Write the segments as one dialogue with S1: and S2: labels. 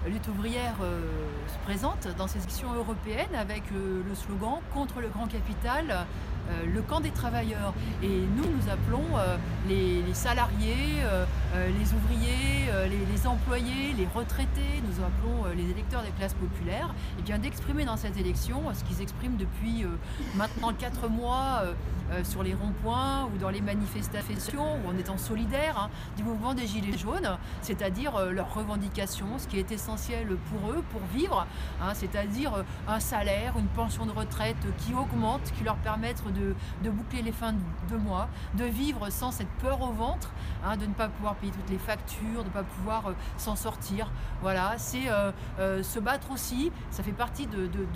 S1: lutte ouvrière se présente dans ces élections européennes avec le slogan «Contre le grand capital, le camp des travailleurs». Et nous appelons les salariés, les ouvriers, les employés, les retraités, nous appelons les électeurs des classes populaires, et bien d'exprimer dans cette élection ce qu'ils expriment depuis maintenant 4 mois sur les ronds-points ou dans les manifestations, ou en étant solidaires du mouvement des Gilets jaunes, c'est-à-dire leurs revendications, ce qui est essentiel pour eux, pour vivre, c'est-à-dire un salaire, une pension de retraite qui augmente, qui leur permettent de boucler les fins de mois, de vivre sans cette peur au ventre, de ne pas pouvoir payer toutes les factures, de ne pas pouvoir s'en sortir. Voilà, c'est se battre aussi, ça fait partie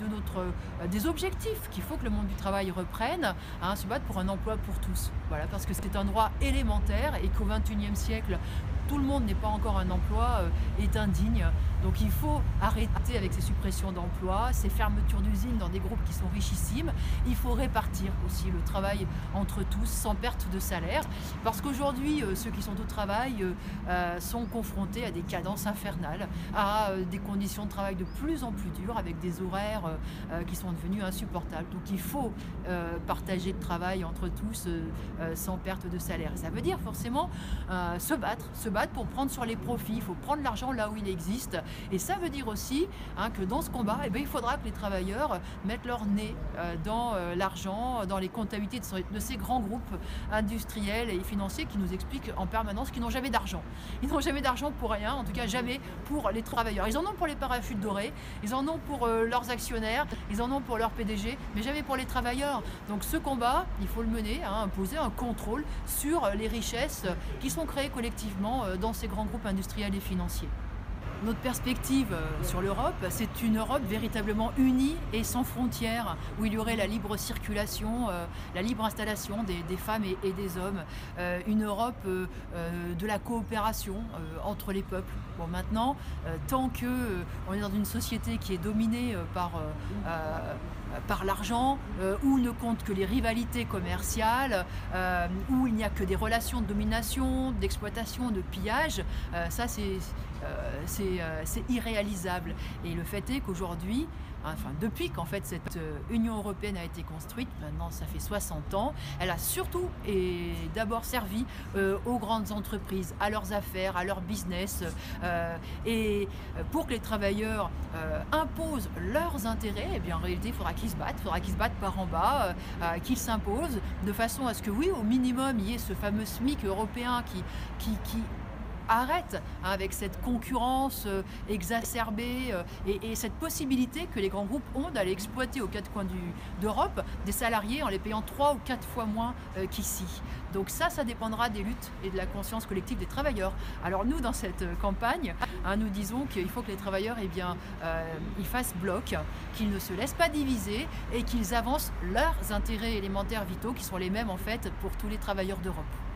S1: des objectifs qu'il faut que le monde du travail reprenne, se battre pour un emploi pour tous. Voilà, parce que c'est un droit élémentaire et qu'au XXIe siècle, tout le monde n'est pas encore un emploi est indigne. Donc il faut arrêter avec ces suppressions d'emplois, ces fermetures d'usines dans des groupes qui sont richissimes. Il faut répartir aussi le travail entre tous sans perte de salaire. Parce qu'aujourd'hui, ceux qui sont au travail sont confrontés à des cadences infernales, à des conditions de travail de plus en plus dures, avec des horaires qui sont devenus insupportables. Donc il faut partager le travail entre tous sans perte de salaire. Ça veut dire forcément se battre pour prendre sur les profits. Il faut prendre l'argent là où il existe. Et ça veut dire aussi que dans ce combat, il faudra que les travailleurs mettent leur nez dans l'argent, dans les comptabilités de ces grands groupes industriels et financiers qui nous expliquent en permanence qu'ils n'ont jamais d'argent. Ils n'ont jamais d'argent pour rien, en tout cas jamais pour les travailleurs. Ils en ont pour les parachutes dorés, ils en ont pour leurs actionnaires, ils en ont pour leurs PDG, mais jamais pour les travailleurs. Donc ce combat, il faut le mener, imposer un contrôle sur les richesses qui sont créées collectivement dans ces grands groupes industriels et financiers. Notre perspective sur l'Europe, c'est une Europe véritablement unie et sans frontières, où il y aurait la libre circulation, la libre installation des femmes et des hommes, une Europe de la coopération entre les peuples. Bon, maintenant, tant qu'on est dans une société qui est dominée par l'argent, où ne comptent que les rivalités commerciales, où il n'y a que des relations de domination, d'exploitation, de pillage, ça c'est irréalisable. Et le fait est qu'aujourd'hui, depuis qu'en fait cette Union européenne a été construite, maintenant ça fait 60 ans, elle a surtout et d'abord servi aux grandes entreprises, à leurs affaires, à leur business, et pour que les travailleurs imposent leurs intérêts, en réalité il faudra qu'ils se battent par en bas, qu'ils s'imposent de façon à ce que oui, au minimum, il y ait ce fameux SMIC européen qui arrête avec cette concurrence exacerbée et cette possibilité que les grands groupes ont d'aller exploiter aux quatre coins d'Europe des salariés en les payant 3 ou 4 fois moins qu'ici. Donc ça dépendra des luttes et de la conscience collective des travailleurs. Alors nous, dans cette campagne, nous disons qu'il faut que les travailleurs ils fassent bloc, qu'ils ne se laissent pas diviser et qu'ils avancent leurs intérêts élémentaires vitaux qui sont les mêmes en fait pour tous les travailleurs d'Europe.